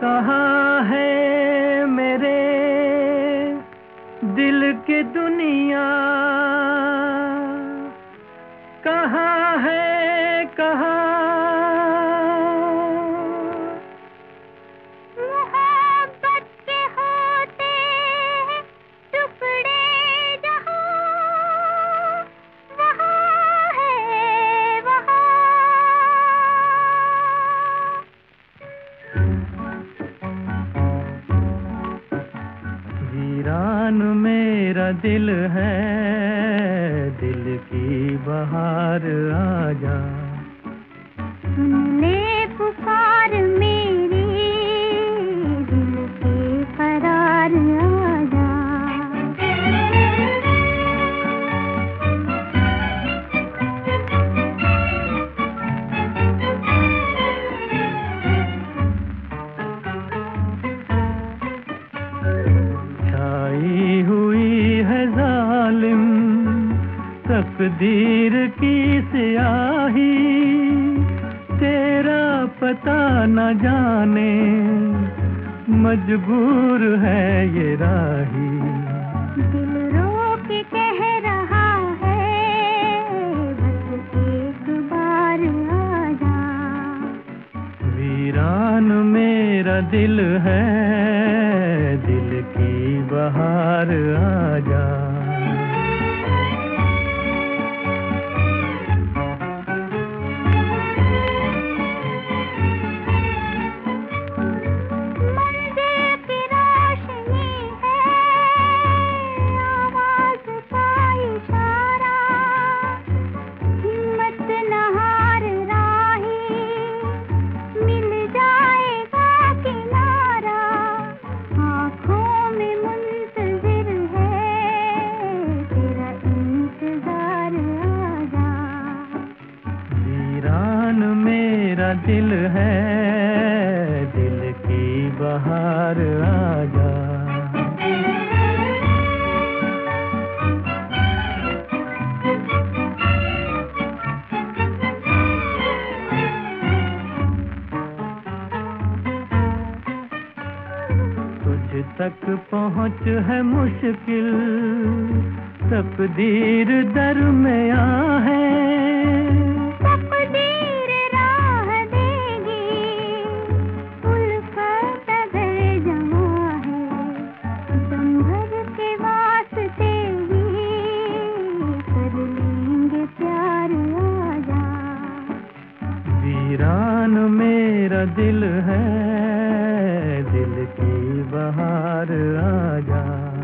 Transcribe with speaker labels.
Speaker 1: कहाँ है मेरे दिल की दुनिया, कहाँ है कहाँ।
Speaker 2: मोहब्बत के होते टुकड़े जहाँ, वहाँ है वहाँ।
Speaker 1: वीरान मेरा दिल है, दिल की बहार आजा।
Speaker 2: सुन ले पुकार मेरी, दिल के करार आजा।
Speaker 1: छाई हुई है जालिम तकदीर की स्याही, तेरा पता न जाने मजबूर है ये राही।
Speaker 2: दिल रो के कह रहा है, बस एक बार आजा।
Speaker 1: वीरान मेरा दिल है, दिल की बहार आजा। मेरा दिल है, दिल की बहार आजा। तुझ तक पहुँच है मुश्किल, तकदीर दरमियां है। वीरान मेरा दिल है, दिल की बहार आजा।